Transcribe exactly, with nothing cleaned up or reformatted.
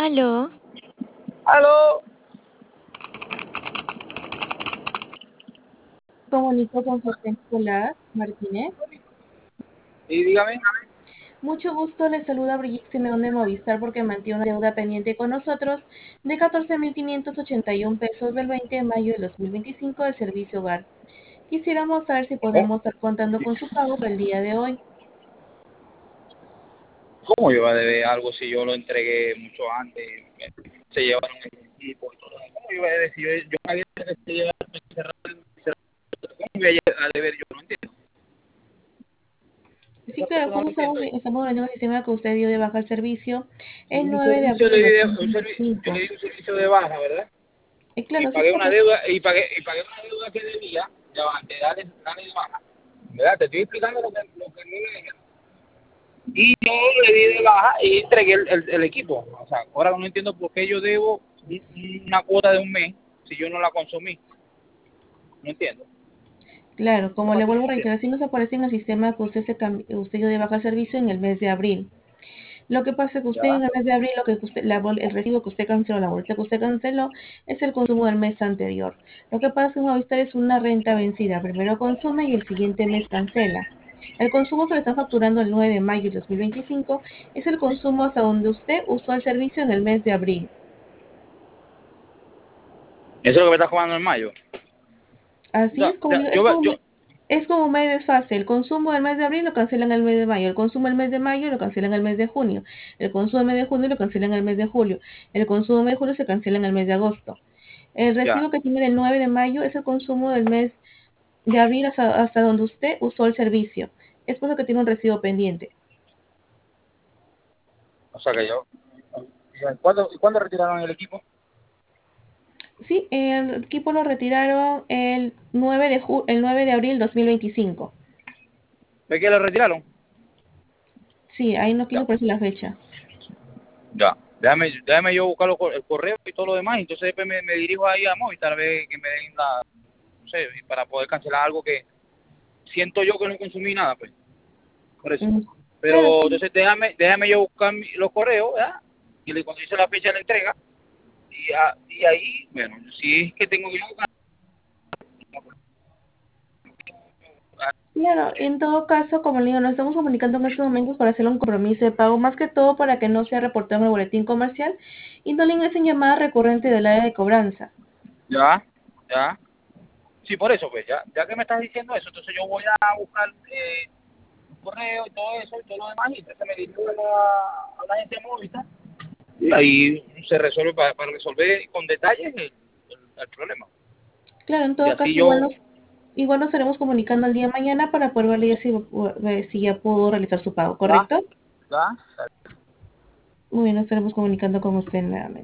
Aló. Aló. Comunico con José Nicolás Martínez. Y dígame. Mucho gusto, le saluda Brigitte Simeón de Movistar porque mantiene una deuda pendiente con nosotros de catorce mil quinientos ochenta y uno pesos del veinte de mayo de dos mil veinticinco del servicio hogar. Quisiéramos saber si ¿Cómo? podemos estar contando con su pago para el día de hoy. ¿Cómo iba a deber algo si yo lo entregué mucho antes? Se llevaron el equipo y todo. ¿Cómo iba a decir? Yo, yo había que llevar ¿Cómo iba a deber? Yo no entiendo. Sí, Esa parte claro, no lo justo estamos, entiendo yo. estamos hablando del sistema que usted dio de baja al servicio el Un nueve de servicio abril le de di de, dos mil un servi yo le veinticinco. di un servicio de baja, ¿verdad? Eh, Y claro, sí, pagué una correcto. deuda y pagué y pagué una deuda que debía de, de darle, darle de baja. ¿Verdad? Te estoy explicando lo que lo que me dijeron. Y yo le di de baja y entregué el, el, el equipo. O sea, ahora no entiendo por qué yo debo una cuota de un mes si yo no la consumí. No entiendo. Claro, Esa como le parte no vuelvo a la entiendo. reiterar, si nos aparece en el sistema que usted se cambi- usted dio de baja al servicio en el mes de abril. Lo que pasa es que usted ¿Ya? en el mes de abril, lo que usted, la bol- el recibo que usted canceló, la bolsa que usted canceló, es el consumo del mes anterior. Lo que pasa es que Movistar es una renta vencida. Primero consume y el siguiente mes cancela. El consumo que le están facturando el nueve de mayo de dos mil veinticinco es el consumo hasta donde usted usó el servicio en el mes de abril. Eso es lo que me está jugando en mayo. O Así sea, es o como, sea, digo, es yo, como, yo, es como un mes desfase. El consumo del mes de abril lo cancelan el mes de mayo. El consumo del mes de mayo lo cancelan el mes de junio. El consumo del mes de junio lo cancelan el mes de julio. El consumo del mes de julio se cancela en el mes de agosto. El ya. recibo que tiene el nueve de mayo es el consumo del mes de abril hasta, hasta donde usted usó el servicio. Es por eso que tiene un recibo pendiente. O sea que yo. ¿Cuándo, ¿Cuándo retiraron el equipo? Sí, el equipo lo retiraron el nueve de, ju el nueve de abril dos mil veinticinco. ¿Ve que lo retiraron? Sí, ahí no quiso Ya. ponerse la fecha. Ya. Déjame, déjame yo buscar el correo y todo lo demás. Entonces después me, me dirijo ahí a Movistar a ver que me den la. No sé, para poder cancelar algo que siento yo que no consumí nada, pues. Por eso. Mm, claro, Pero sí. entonces déjame, déjame yo buscar mi- los correos, ¿verdad? Y le- cuando hice la fecha de la entrega, y, a- y ahí, bueno, si es que tengo que buscar. Claro, en todo caso, como le digo, nos estamos comunicando en estos momentos para hacer un compromiso de pago, más que todo para que no sea reportado en el boletín comercial y no le ingresen llamada recurrente del área de cobranza. Ya, ya. Sí, por eso, pues, ya, ya que me estás diciendo eso, entonces yo voy a buscar eh, un correo y todo eso y todo lo demás, y entonces me dirijo a la, a la agencia móvil, y ahí se resuelve para, para resolver con detalles el, el, el problema. Claro, en Y todo así caso, igual yo, nos, igual nos estaremos comunicando el día de mañana para poder validar si, si ya pudo realizar su pago, ya, ¿correcto? ya. Muy bien, nos estaremos comunicando con usted nuevamente.